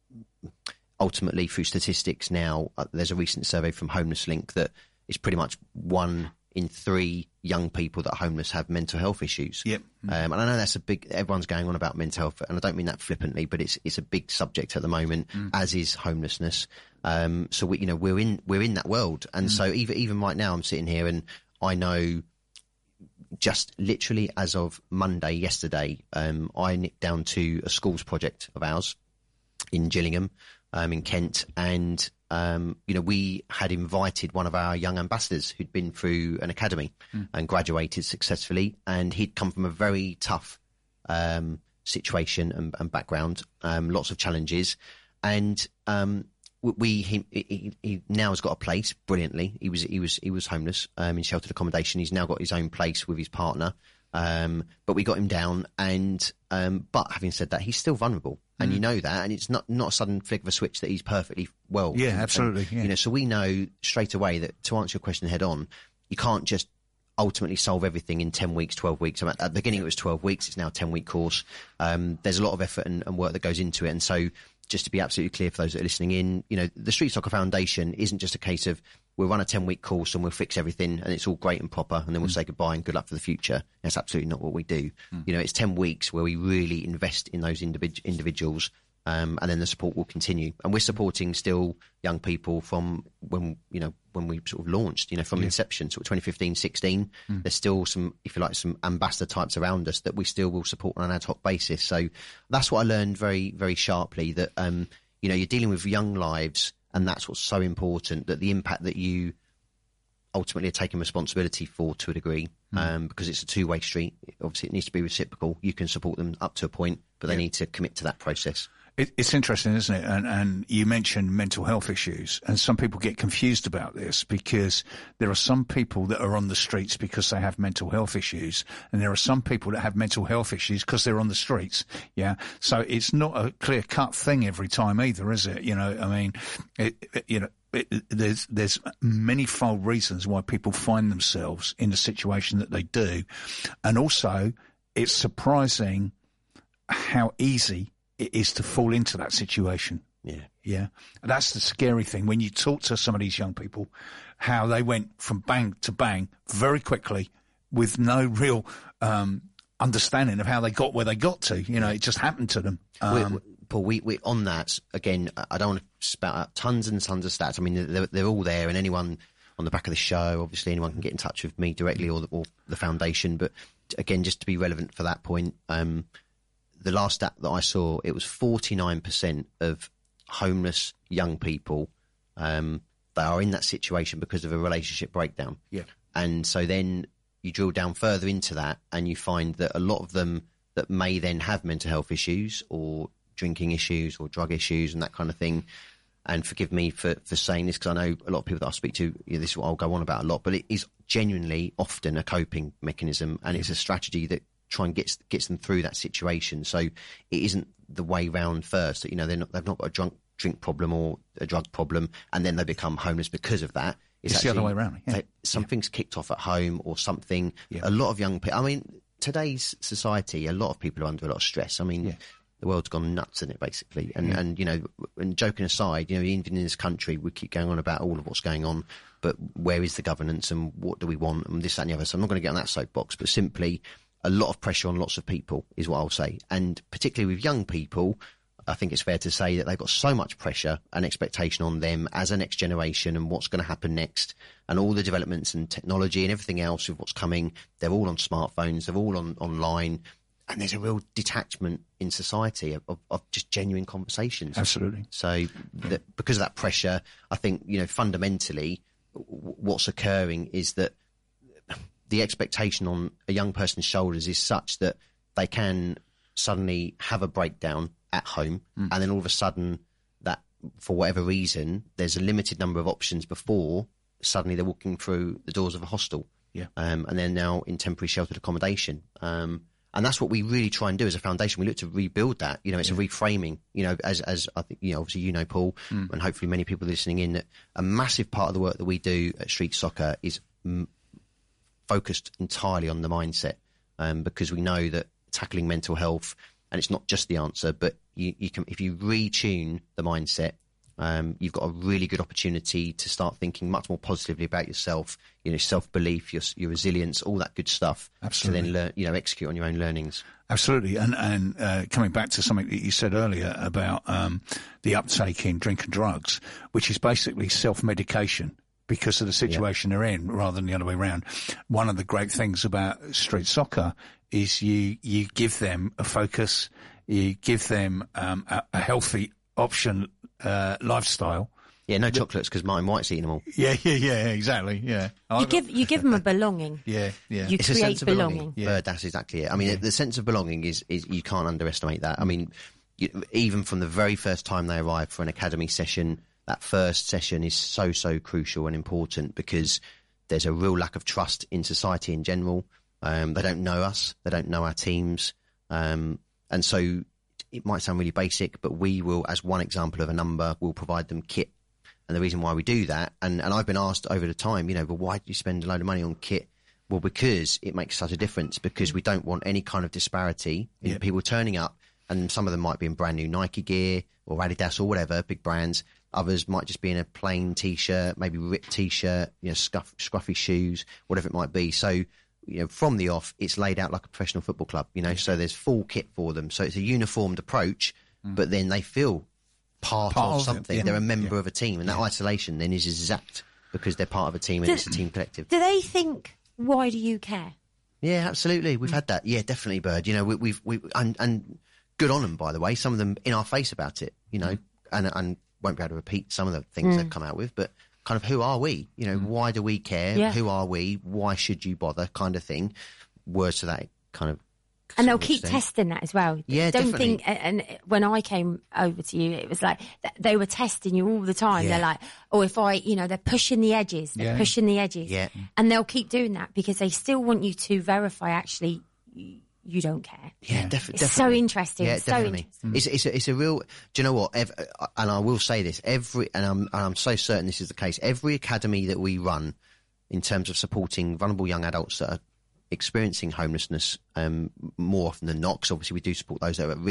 ultimately through statistics now, uh, there's a recent survey from Homeless Link that is pretty much one in three young people that are homeless have mental health issues. Yep. Um, and I know that's a big, everyone's going on about mental health, and I don't mean that flippantly, but it's it's a big subject at the moment, mm. as is homelessness. Um, so we, you know, we're in we're in that world, and mm. so even even right now, I'm sitting here and I know, just literally as of Monday, yesterday, um, I nipped down to a schools project of ours in Gillingham, um, in Kent, and um, you know, we had invited one of our young ambassadors who'd been through an academy mm. and graduated successfully, and he'd come from a very tough um, situation and, and background, um, lots of challenges, and um, we he, he, he now has got a place brilliantly. He was he was he was homeless um, in sheltered accommodation. He's now got his own place with his partner. Um, but we got him down, and um, but having said that, he's still vulnerable, and mm. you know that, and it's not not a sudden flick of a switch that he's perfectly well. Yeah, absolutely. And, yeah. You know, so we know straight away that to answer your question head on, you can't just ultimately solve everything in ten weeks, twelve weeks. At the beginning, it was twelve weeks. It's now a ten week course. Um, there's a lot of effort and, and work that goes into it, and so. Just to be absolutely clear for those that are listening in, you know, the Street Soccer Foundation isn't just a case of we'll run a ten week course and we'll fix everything and it's all great and proper and then we'll mm. say goodbye and good luck for the future. That's absolutely not what we do. Mm. You know, it's ten weeks where we really invest in those individ- individuals um, and then the support will continue. And we're supporting still young people from when, you know, when we sort of launched, you know, from yeah. inception, sort of twenty fifteen, sixteen. Mm. There's still some, if you like, some ambassador types around us that we still will support on an ad hoc basis. So that's what I learned very, very sharply, that, um, you know, you're dealing with young lives, and that's what's so important, that the impact that you ultimately are taking responsibility for to a degree, mm. um, because it's a two-way street. Obviously, it needs to be reciprocal. You can support them up to a point, but they yeah. need to commit to that process. It, it's interesting, isn't it? And, and you mentioned mental health issues, and some people get confused about this because there are some people that are on the streets because they have mental health issues, and there are some people that have mental health issues because they're on the streets. Yeah. So it's not a clear-cut thing every time either, is it? You know, I mean, it, it, you know, It, there's there's many-fold reasons why people find themselves in the situation that they do, and also it's surprising how easy it is to fall into that situation. Yeah. Yeah. That's the scary thing. When you talk to some of these young people, how they went from bang to bang very quickly with no real um, understanding of how they got where they got to. You know, it just happened to them. Um, we, we, Paul, we, we, on that, again, I don't want to spout out tons and tons of stats. I mean, they're, they're all there, and anyone on the back of the show, obviously anyone can get in touch with me directly or the, or the foundation. But again, just to be relevant for that point, um, the last stat that I saw, it was forty-nine percent of homeless young people um, that are in that situation because of a relationship breakdown. Yeah. And so then you drill down further into that and you find that a lot of them that may then have mental health issues or drinking issues or drug issues and that kind of thing. And forgive me for, for saying this, because I know a lot of people that I speak to, you know, this is what I'll go on about a lot, but it is genuinely often a coping mechanism, and it's a strategy that try and gets gets them through that situation. So it isn't the way round first. You know, they're not, they've not got a drunk drink problem or a drug problem, and then they become homeless because of that. It's, it's the other way around. Yeah. They, something's yeah. kicked off at home or something. Yeah. A lot of young people, I mean, today's society, a lot of people are under a lot of stress. I mean, yeah. the world's gone nuts in it, basically. And, yeah. and, you know, and joking aside, you know, even in this country, we keep going on about all of what's going on, but where is the governance and what do we want and this, that and the other. So I'm not going to get on that soapbox, but simply a lot of pressure on lots of people is what I'll say. And particularly with young people, I think it's fair to say that they've got so much pressure and expectation on them as a next generation and what's going to happen next, and all the developments and technology and everything else with what's coming. They're all on smartphones, they're all on online, and there's a real detachment in society of, of, of just genuine conversations. Absolutely. So that, because of that pressure, I think, you know, fundamentally w- what's occurring is that the expectation on a young person's shoulders is such that they can suddenly have a breakdown at home, mm. and then all of a sudden that, for whatever reason, there's a limited number of options before suddenly they're walking through the doors of a hostel. Yeah. Um, and they're now in temporary sheltered accommodation. Um, and that's what we really try and do as a foundation. We look to rebuild that. You know, it's yeah. a reframing, you know, as, as I think, you know, obviously, you know, Paul, mm. and hopefully many people listening in, that a massive part of the work that we do at Street Soccer is m- focused entirely on the mindset, um, because we know that tackling mental health, and it's not just the answer, but you, you can, if you retune the mindset, um, you've got a really good opportunity to start thinking much more positively about yourself, you know, self-belief, your, your resilience, all that good stuff. Absolutely. To then learn, you know, execute on your own learnings. Absolutely. And, and uh, coming back to something that you said earlier about um, the uptake in drink and drugs, which is basically self-medication because of the situation yeah. they're in, rather than the other way around. One of the great things about Street Soccer is you, you give them a focus, you give them um, a, a healthy option uh, lifestyle. Yeah, no chocolates because Martin White's eating them all. Yeah, yeah, yeah, exactly, yeah. You give you give them a belonging. yeah, yeah. You it's create a sense of belonging. belonging. Yeah. Bird, that's exactly it. I mean, yeah. the sense of belonging is, is you can't underestimate that. I mean, you, even from the very first time they arrive for an academy session, that first session is so, so crucial and important because there's a real lack of trust in society in general. Um, they don't know us. They don't know our teams. Um, and so it might sound really basic, but we will, as one example of a number, will provide them kit. And the reason why we do that, and, and I've been asked over the time, you know, but why do you spend a load of money on kit? Well, because it makes such a difference, because we don't want any kind of disparity in yep. people turning up, and some of them might be in brand new Nike gear or Adidas or whatever, big brands. Others might just be in a plain T-shirt, maybe ripped T-shirt, you know, scuff, scruffy shoes, whatever it might be. So, you know, from the off, it's laid out like a professional football club, you know, so there's full kit for them. So it's a uniformed approach, mm. but then they feel part, part of, of something. It, yeah. They're a member yeah. of a team, and that yeah. isolation then is exact because they're part of a team and do, it's a team collective. Do they think, why do you care? Yeah, absolutely. We've mm. had that. Yeah, definitely, Bird. You know, we, we've, we, and, and good on them, by the way, some of them in our face about it, you know, mm. and, and won't be able to repeat some of the things mm. they've come out with, but kind of who are we? You know, mm. why do we care? Yeah. Who are we? Why should you bother? Kind of thing. Words to that kind of. And they'll keep extent. testing that as well. Yeah, Don't definitely. think, and when I came over to you, it was like they were testing you all the time. Yeah. They're like, oh, if I, you know, they're pushing the edges, they're yeah. pushing the edges. Yeah. And they'll keep doing that because they still want you to verify actually you don't care. Yeah, def- it's definitely. It's so interesting. Yeah, so definitely. interesting. It's, it's, a, it's a real, do you know what, Ev- and I will say this, every, and I'm, and I'm so certain this is the case, every academy that we run in terms of supporting vulnerable young adults that are experiencing homelessness, um, more often than not, because obviously we do support those that are at risk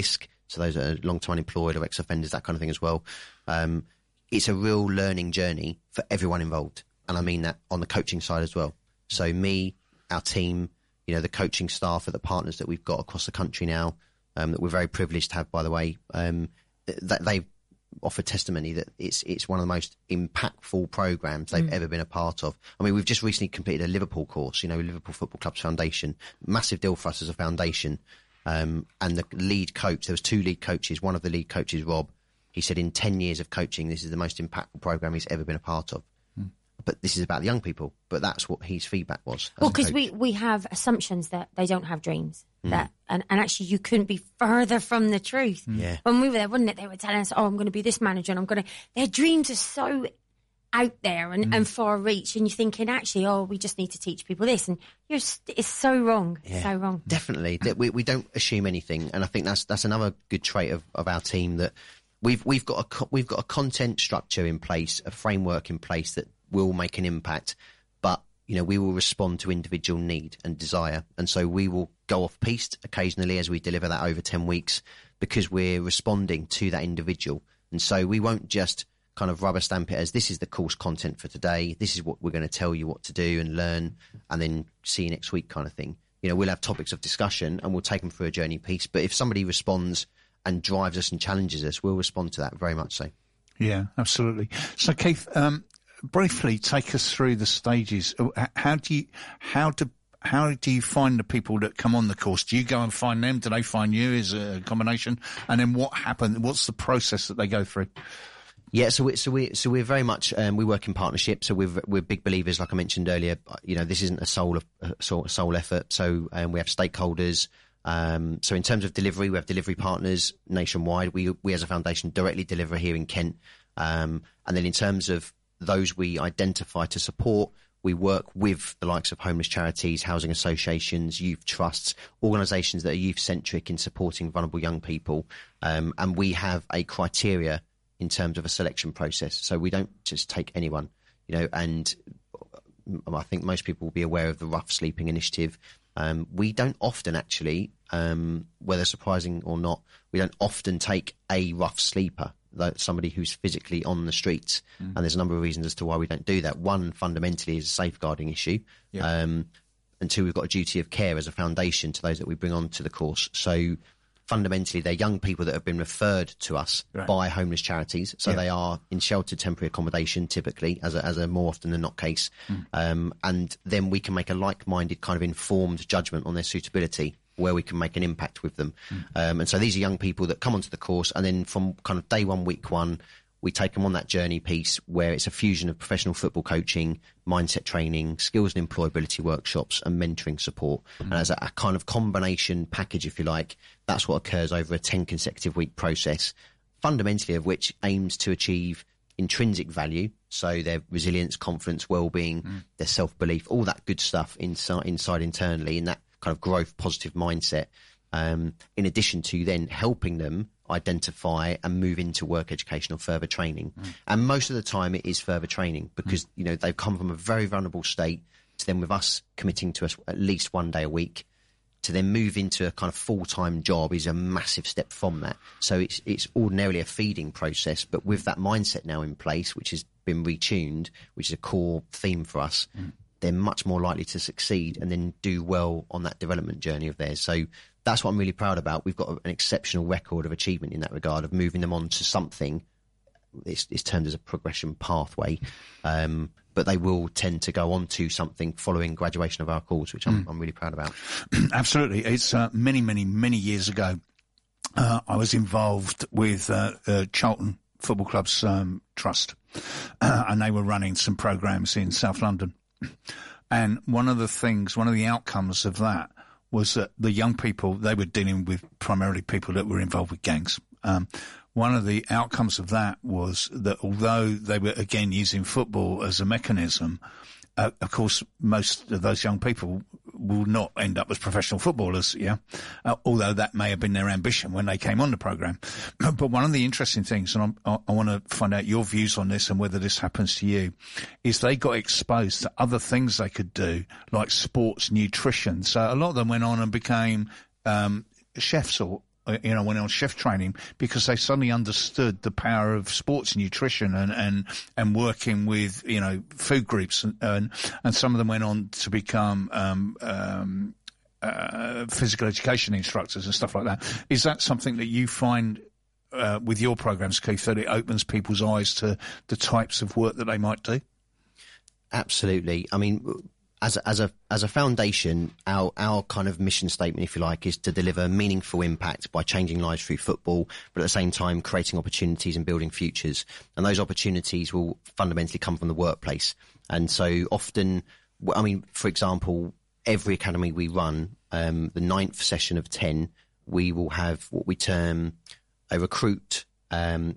so those are long-time unemployed or ex-offenders, that kind of thing as well. Um, it's a real learning journey for everyone involved, and I mean that on the coaching side as well. So me, our team, you know, the coaching staff at the partners that we've got across the country now, um, that we're very privileged to have, by the way, um, that they've offered testimony that it's it's one of the most impactful programs they've mm. ever been a part of. I mean, we've just recently completed a Liverpool course, you know, Liverpool Football Club's foundation, massive deal for us as a foundation. Um, and the lead coach, there was two lead coaches. One of the lead coaches, Rob, he said in ten years of coaching, this is the most impactful program he's ever been a part of. Mm. But this is about the young people. But that's what his feedback was. Well, because we, we have assumptions that they don't have dreams. Mm. That and, and actually you couldn't be further from the truth. Mm. Yeah. When we were there, wasn't it? They were telling us, oh, I'm going to be this manager and I'm going to... Their dreams are so out there and, mm. and far reach, and you're thinking, actually, oh, we just need to teach people this. And you're st- it's so wrong. Yeah, so wrong. Definitely. we, we don't assume anything. And I think that's that's another good trait of, of our team, that we've we've got a co- we've got a content structure in place, a framework in place that will make an impact, but you know, we will respond to individual need and desire, and so we will go off piste occasionally as we deliver that over ten weeks, because we're responding to that individual. And so we won't just kind of rubber stamp it as this is the course content for today, this is what we're going to tell you what to do and learn, and then see you next week kind of thing. You know, we'll have topics of discussion and we'll take them through a journey piece, but if somebody responds and drives us and challenges us, we'll respond to that very much so. Yeah, absolutely. So Keith, um, briefly take us through the stages. How do you, how do, how do you find the people that come on the course? Do you go and find them? Do they find you? Is it a combination? And then what happens? What's the process that they go through? Yeah, so we so we so we're very much um, we work in partnership. So we're we're big believers, like I mentioned earlier. You know, this isn't a sole a sole effort. So um, we have stakeholders. Um, so in terms of delivery, we have delivery partners nationwide. We we as a foundation directly deliver here in Kent. Um, and then in terms of those we identify to support, we work with the likes of homeless charities, housing associations, youth trusts, organisations that are youth centric in supporting vulnerable young people. Um, and we have a criteria in terms of a selection process. So we don't just take anyone, you know, and I think most people will be aware of the Rough Sleeping Initiative. Um, we don't often actually, um, whether surprising or not, we don't often take a rough sleeper, somebody who's physically on the streets. Mm. And there's a number of reasons as to why we don't do that. One, fundamentally, is a safeguarding issue. Yeah. Um, and two, we've got a duty of care as a foundation to those that we bring on to the course. So fundamentally, they're young people that have been referred to us right. by homeless charities. So yeah. they are in sheltered temporary accommodation, typically, as a, as a more often than not case. Mm. Um, and then we can make a like-minded kind of informed judgment on their suitability, where we can make an impact with them. Mm. Um, and so these are young people that come onto the course, and then from kind of day one, week one, we take them on that journey piece where it's a fusion of professional football coaching, mindset training, skills and employability workshops, and mentoring support. Mm. And as a, a kind of combination package, if you like, that's what occurs over a ten consecutive week process, fundamentally of which aims to achieve intrinsic value, so their resilience, confidence, well-being, mm. their self-belief, all that good stuff inside, inside internally, in that kind of growth positive mindset, um, in addition to then helping them identify and move into work education or further training. Mm. And most of the time it is further training, because mm. you know, they've come from a very vulnerable state to then, with us committing to us at least one day a week, to then move into a kind of full-time job is a massive step from that. So it's it's ordinarily a feeding process, but with that mindset now in place, which has been retuned, which is a core theme for us, mm. they're much more likely to succeed and then do well on that development journey of theirs. So that's what I'm really proud about. We've got an exceptional record of achievement in that regard, of moving them on to something. It's, it's termed as a progression pathway, um, but they will tend to go on to something following graduation of our course, which I'm, mm. I'm really proud about. Absolutely. It's uh, many, many, many years ago. Uh, I was involved with uh, uh, Charlton Football Club's um, trust, uh, and they were running some programs in South London. And one of the things, one of the outcomes of that was that the young people, they were dealing with primarily people that were involved with gangs. Um, one of the outcomes of that was that although they were, again, using football as a mechanism, uh, of course, most of those young people will not end up as professional footballers, yeah, uh, although that may have been their ambition when they came on the programme. But one of the interesting things, and I'm, I, I want to find out your views on this and whether this happens to you, is they got exposed to other things they could do, like sports nutrition. So a lot of them went on and became um, chefs or uh, you know, went on chef training because they suddenly understood the power of sports nutrition and, and, and working with, you know, food groups. And, and, and some of them went on to become, um, um, uh, physical education instructors and stuff like that. Is that something that you find, uh, with your programs, Keith, that it opens people's eyes to the types of work that they might do? Absolutely. I mean, As a, as a as a foundation, our our kind of mission statement, if you like, is to deliver meaningful impact by changing lives through football, but at the same time creating opportunities and building futures. And those opportunities will fundamentally come from the workplace. And so often, I mean, for example, every academy we run, um, the ninth session of ten, we will have what we term a recruit, um,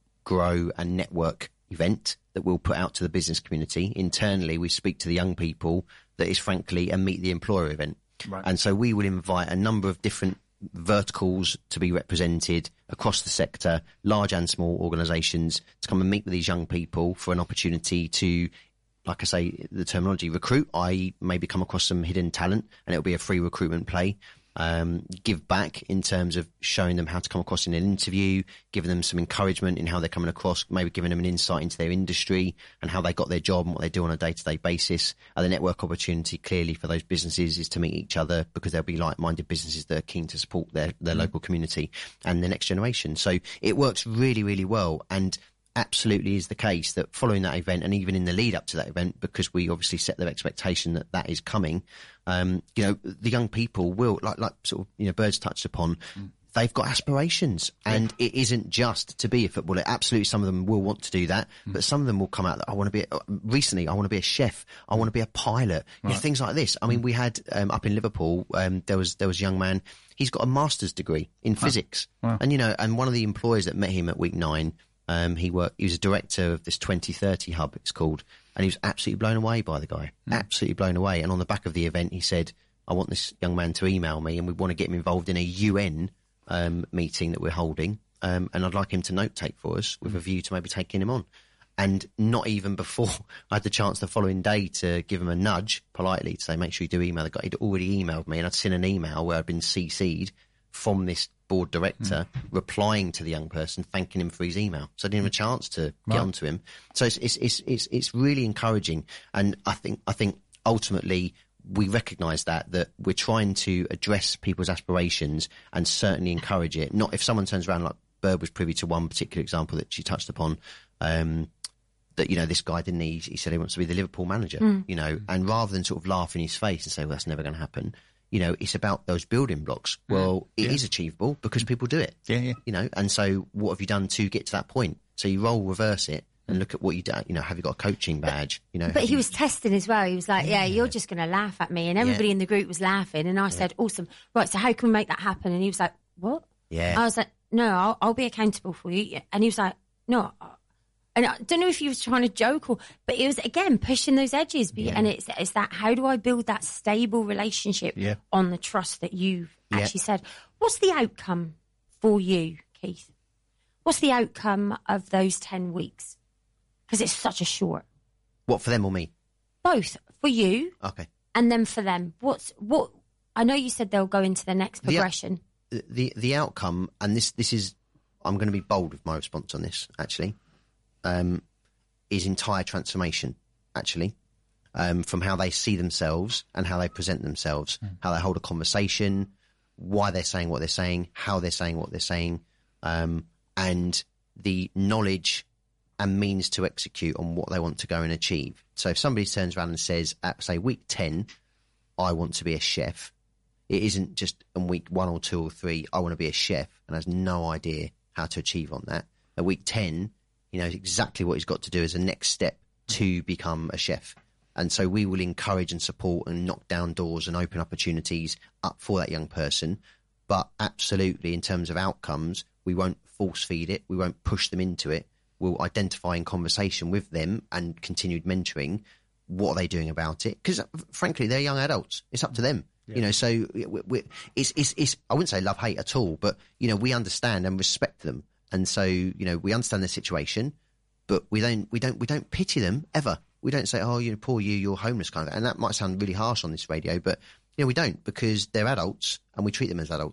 grow and network event that we'll put out to the business community. Internally, we speak to the young people that is frankly a meet the employer event. Right. And so we will invite a number of different verticals to be represented across the sector, large and small organisations, to come and meet with these young people for an opportunity to, like I say, the terminology, recruit, that is maybe come across some hidden talent, and it'll be a free recruitment play. Um, give back in terms of showing them how to come across in an interview, giving them some encouragement in how they're coming across, maybe giving them an insight into their industry and how they got their job and what they do on a day-to-day basis. And the network opportunity clearly for those businesses is to meet each other, because there'll be like-minded businesses that are keen to support their, their mm. local community and the next generation. So it works really, really well. And absolutely is the case that following that event, and even in the lead up to that event, because we obviously set their expectation that that is coming, um, you know, the young people will, like, like sort of, you know, Birds touched upon, mm. they've got aspirations, and yeah. it isn't just to be a footballer. Absolutely, some of them will want to do that, mm. but some of them will come out that I want to be, a, recently, I want to be a chef, I want to be a pilot, right. you know, things like this. I mean, we had, um, up in Liverpool, um, there was, there was a young man, he's got a master's degree in wow. physics. Wow. And, you know, and one of the employers that met him at week nine, Um, he worked. He was a director of this twenty thirty hub, it's called, and he was absolutely blown away by the guy. Mm. Absolutely blown away. And on the back of the event, he said, "I want this young man to email me, and we want to get him involved in a U N um, meeting that we're holding, um, and I'd like him to note take for us with mm. a view to maybe taking him on." And not even before I had the chance the following day to give him a nudge politely to say, "Make sure you do email the guy." He'd already emailed me, and I'd seen an email where I'd been C C'd from this board director mm. replying to the young person, thanking him for his email. So I didn't have a chance to right. get onto him. So it's, it's, it's, it's, it's really encouraging. And I think, I think ultimately we recognise that, that we're trying to address people's aspirations and certainly encourage it. Not if someone turns around, like Bird was privy to one particular example that she touched upon, um, that, you know, this guy didn't, he, he said he wants to be the Liverpool manager, mm. you know, and rather than sort of laugh in his face and say, well, that's never going to happen, you know, it's about those building blocks. Well, it yeah. is achievable because people do it. Yeah, yeah. You know, and so what have you done to get to that point? So you roll reverse it and look at what you do. You know, have you got a coaching badge? You know, but he you... was testing as well. He was like, yeah, yeah you're just going to laugh at me. And everybody yeah. in the group was laughing. And I said, yeah. awesome. Right, so how can we make that happen? And he was like, what? Yeah. I was like, no, I'll, I'll be accountable for you. And he was like, no. And I don't know if he was trying to joke or, but it was, again, pushing those edges. Yeah. And it's, it's that, how do I build that stable relationship yeah. on the trust that you've yeah. actually said? What's the outcome for you, Keith? What's the outcome of those ten weeks? Because it's such a short. What, for them or me? Both. For you. Okay. And then for them. What's, what, I know you said they'll go into the next progression. The, the, the outcome, and this, this is, I'm going to be bold with my response on this, actually. Um, is entire transformation, actually, um, from how they see themselves and how they present themselves, mm. how they hold a conversation, why they're saying what they're saying, how they're saying what they're saying, um, and the knowledge and means to execute on what they want to go and achieve. So if somebody turns around and says, at, say, week ten, I want to be a chef, it isn't just in week one or two or three, I want to be a chef, and has no idea how to achieve on that. At week ten, he knows exactly what he's got to do as a next step to become a chef. And so we will encourage and support and knock down doors and open opportunities up for that young person. But absolutely, in terms of outcomes, we won't force feed it. We won't push them into it. We'll identify in conversation with them and continued mentoring, what are they doing about it? Because frankly, they're young adults. It's up to them. Yeah. You know, so we, we, it's, it's, it's, I wouldn't say love, hate at all, but, you know, we understand and respect them. And so, you know, we understand their situation, but we don't, we don't, we don't pity them ever. We don't say, oh, you know, poor you, you're homeless kind of. And that might sound really harsh on this radio, but, you know, we don't, because they're adults and we treat them as adults.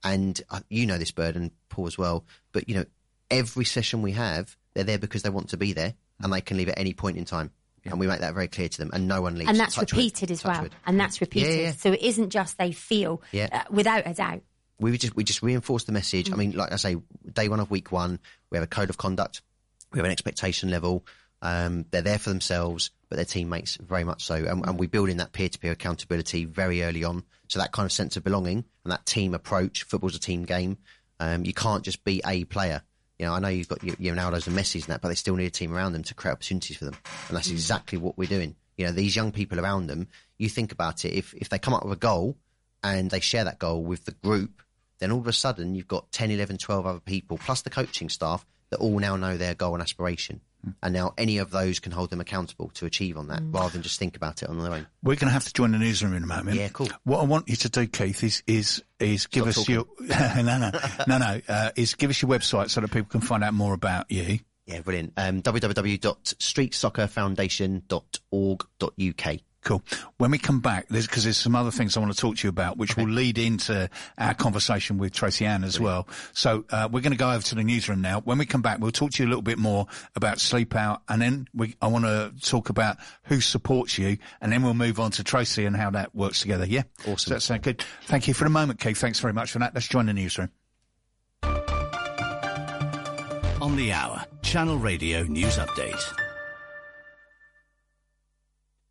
And uh, you know this, Bird, and Paul as well. But, you know, every session we have, they're there because they want to be there, and they can leave at any point in time. Yeah. And we make that very clear to them, and no one leaves. And that's Touch repeated wood. as Touch well. wood. And that's repeated. Yeah, yeah. So it isn't just they feel, Yeah. uh, without a doubt. We just we just reinforce the message. Mm. I mean, like I say, day one of week one, we have a code of conduct, we have an expectation level. Um, they're there for themselves, but their teammates very much so. And, and we build in that peer-to-peer accountability very early on. So that kind of sense of belonging and that team approach. Football's a team game. Um, you can't just be a player. You know, I know you've got your, your Ronaldos and Messis and that, but they still need a team around them to create opportunities for them. And that's exactly what we're doing. You know, these young people around them, you think about it, if, if they come up with a goal and they share that goal with the group, then all of a sudden you've got ten, eleven, twelve other people, plus the coaching staff, that all now know their goal and aspiration. Mm. And now any of those can hold them accountable to achieve on that, mm. rather than just think about it on their own. We're going to have to join the newsroom in a moment. Yeah, cool. What I want you to do, Keith, is is is give Stop us your no no no no uh, is give us your website so that people can find out more about you. Yeah, brilliant. Um, w w w dot street soccer foundation dot org dot u k. Cool. When we come back, there's because there's some other things I want to talk to you about, which okay. will lead into our conversation with Tracy Ann as Brilliant. well. So uh, we're going to go over to the newsroom now. When we come back, we'll talk to you a little bit more about Sleep Out, and then we, I want to talk about who supports you, and then we'll move on to Tracy and how that works together. Yeah, awesome. Does that sound good? Thank you for the moment, Keith. Thanks very much for that. Let's join the newsroom. On the hour, Channel Radio News Update.